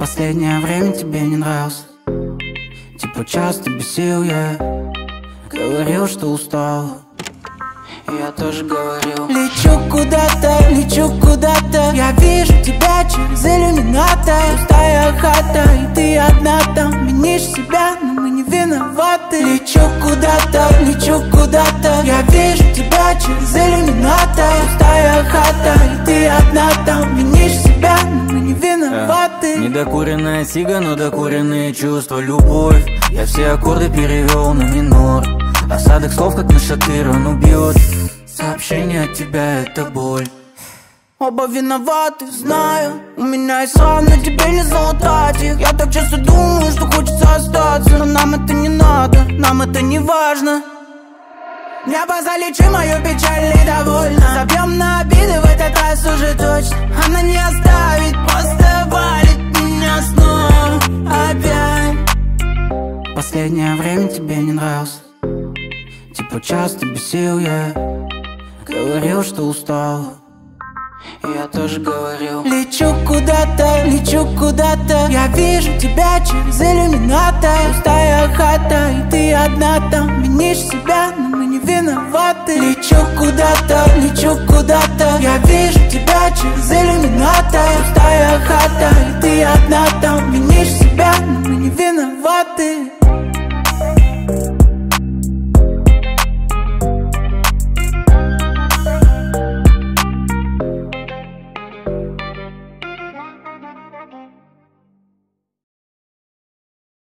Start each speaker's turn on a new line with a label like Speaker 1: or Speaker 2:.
Speaker 1: Последнее время тебе не нравился, типа часто бесил я. Говорил, что устал, и я тоже говорил. Лечу куда-то, я вижу тебя через иллюминатор. Пустая хата, и ты одна там. Винишь себя, но мы не виноваты. Лечу куда-то, я вижу тебя через иллюминатор. Пустая хата, и ты одна там. Винишь себя, но мы не виноваты.
Speaker 2: Недокуренная сига, но докуренные чувства. Любовь, я все аккорды перевел на минор. Осадок слов, как нашатыр, он убьет. Сообщение от тебя — это боль.
Speaker 1: Оба виноваты, знаю. У меня есть срам, но тебе не залатать их. Я так часто думаю, что хочется остаться, но нам это не надо, нам это не важно. Небо, залечи мою печаль и довольно. Забьем на обиды в этот раз уже точно. Она не оставит, просто валит меня снова опять. Последнее время тебе не нравился, типа часто бесил я. Говорил, что устал, и я тоже говорил. Лечу куда-то, я вижу тебя через иллюминатор. Пустая хата, и ты одна там. Винишь себя, но мы не виноваты. Лечу куда-то, я вижу тебя через иллюминатор. Пустая хата, и ты одна там. Винишь себя, но мы не виноваты.